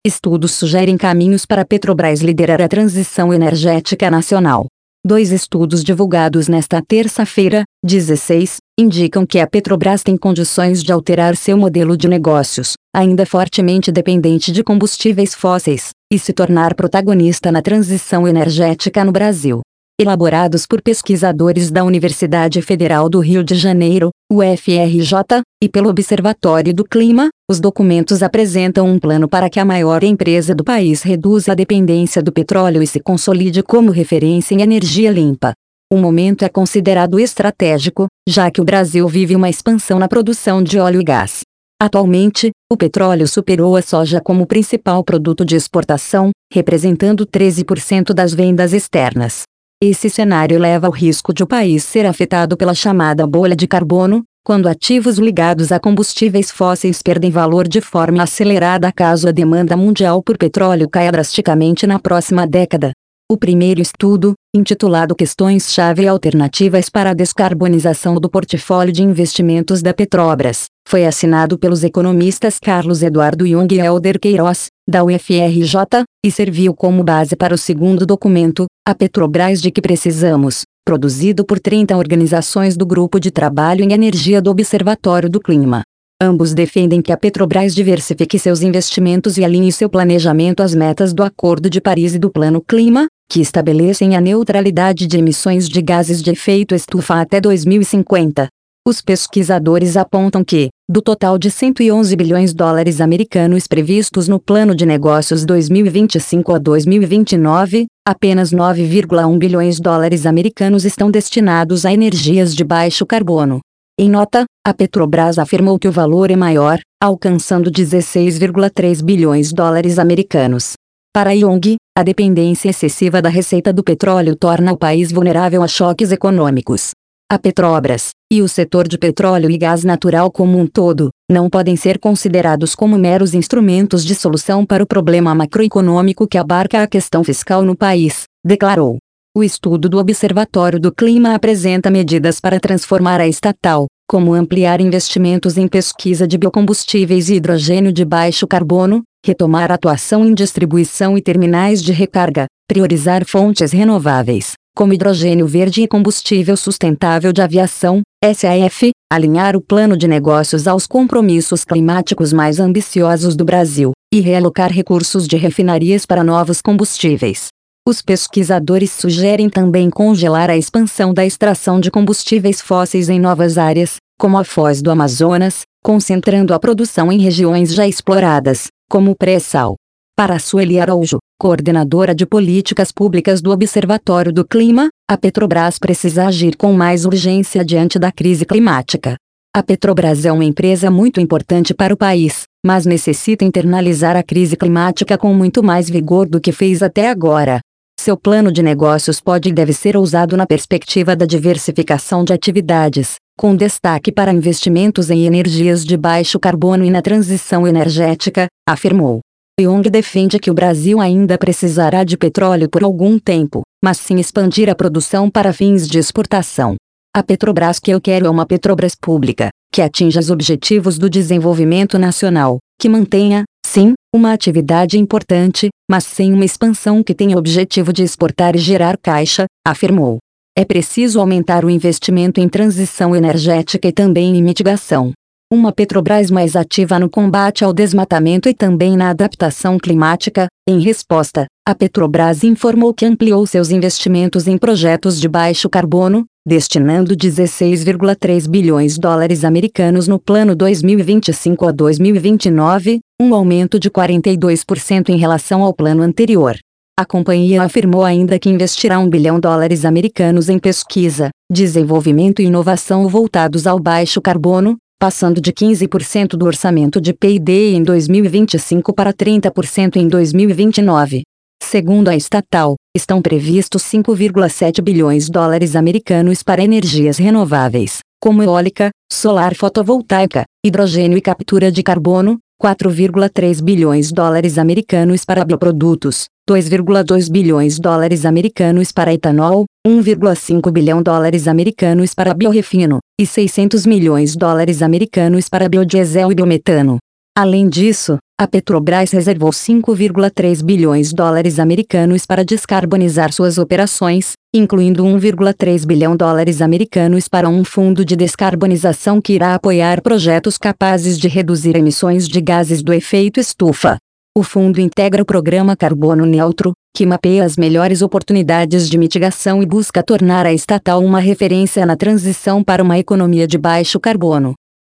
Estudos sugerem caminhos para a Petrobras liderar a transição energética nacional. 2 estudos divulgados nesta terça-feira, 16, indicam que a Petrobras tem condições de alterar seu modelo de negócios, ainda fortemente dependente de combustíveis fósseis, e se tornar protagonista na transição energética no Brasil. Elaborados por pesquisadores da Universidade Federal do Rio de Janeiro, UFRJ, e pelo Observatório do Clima, os documentos apresentam um plano para que a maior empresa do país reduza a dependência do petróleo e se consolide como referência em energia limpa. O momento é considerado estratégico, já que o Brasil vive uma expansão na produção de óleo e gás. Atualmente, o petróleo superou a soja como principal produto de exportação, representando 13% das vendas externas. Esse cenário leva ao risco de o país ser afetado pela chamada bolha de carbono, quando ativos ligados a combustíveis fósseis perdem valor de forma acelerada caso a demanda mundial por petróleo caia drasticamente na próxima década. O primeiro estudo, intitulado Questões-chave e Alternativas para a Descarbonização do Portfólio de Investimentos da Petrobras, foi assinado pelos economistas Carlos Eduardo Jung e Helder Queiroz, da UFRJ, e serviu como base para o segundo documento, A Petrobras de que Precisamos, produzido por 30 organizações do Grupo de Trabalho em Energia do Observatório do Clima. Ambos defendem que a Petrobras diversifique seus investimentos e alinhe seu planejamento às metas do Acordo de Paris e do Plano Clima, que estabelecem a neutralidade de emissões de gases de efeito estufa até 2050. Os pesquisadores apontam que, do total de 111 bilhões de dólares americanos previstos no Plano de Negócios 2025 a 2029, apenas 9,1 bilhões de dólares americanos estão destinados a energias de baixo carbono. Em nota, a Petrobras afirmou que o valor é maior, alcançando 16,3 bilhões de dólares americanos. Para Jung, a dependência excessiva da receita do petróleo torna o país vulnerável a choques econômicos. A Petrobras, e o setor de petróleo e gás natural como um todo, não podem ser considerados como meros instrumentos de solução para o problema macroeconômico que abarca a questão fiscal no país, declarou. O estudo do Observatório do Clima apresenta medidas para transformar a estatal, como ampliar investimentos em pesquisa de biocombustíveis e hidrogênio de baixo carbono, retomar a atuação em distribuição e terminais de recarga, priorizar fontes renováveis, como hidrogênio verde e combustível sustentável de aviação, SAF, alinhar o plano de negócios aos compromissos climáticos mais ambiciosos do Brasil, e realocar recursos de refinarias para novos combustíveis. Os pesquisadores sugerem também congelar a expansão da extração de combustíveis fósseis em novas áreas, como a Foz do Amazonas, concentrando a produção em regiões já exploradas, como o pré-sal. Para Sueli Araújo, coordenadora de políticas públicas do Observatório do Clima, a Petrobras precisa agir com mais urgência diante da crise climática. A Petrobras é uma empresa muito importante para o país, mas necessita internalizar a crise climática com muito mais vigor do que fez até agora. Seu plano de negócios pode e deve ser ousado na perspectiva da diversificação de atividades, com destaque para investimentos em energias de baixo carbono e na transição energética, afirmou. Jung defende que o Brasil ainda precisará de petróleo por algum tempo, mas sim expandir a produção para fins de exportação. A Petrobras que eu quero é uma Petrobras pública, que atinja os objetivos do desenvolvimento nacional, que mantenha, sim, uma atividade importante, mas sem uma expansão que tenha o objetivo de exportar e gerar caixa, afirmou. É preciso aumentar o investimento em transição energética e também em mitigação. Uma Petrobras mais ativa no combate ao desmatamento e também na adaptação climática. Em resposta, a Petrobras informou que ampliou seus investimentos em projetos de baixo carbono, destinando 16,3 bilhões de dólares americanos no plano 2025 a 2029, um aumento de 42% em relação ao plano anterior. A companhia afirmou ainda que investirá 1 bilhão de dólares americanos em pesquisa, desenvolvimento e inovação voltados ao baixo carbono, passando de 15% do orçamento de P&D em 2025 para 30% em 2029. Segundo a estatal, estão previstos 5,7 bilhões de dólares americanos para energias renováveis, como eólica, solar fotovoltaica, hidrogênio e captura de carbono, 4,3 bilhões de dólares americanos para bioprodutos, 2,2 bilhões de dólares americanos para etanol, 1,5 bilhão de dólares americanos para biorefino, e 600 milhões de dólares americanos para biodiesel e biometano. Além disso, A Petrobras reservou 5,3 bilhões dólares americanos para descarbonizar suas operações, incluindo 1,3 bilhão dólares americanos para um fundo de descarbonização que irá apoiar projetos capazes de reduzir emissões de gases do efeito estufa. O fundo integra o Programa Carbono Neutro, que mapeia as melhores oportunidades de mitigação e busca tornar a estatal uma referência na transição para uma economia de baixo carbono.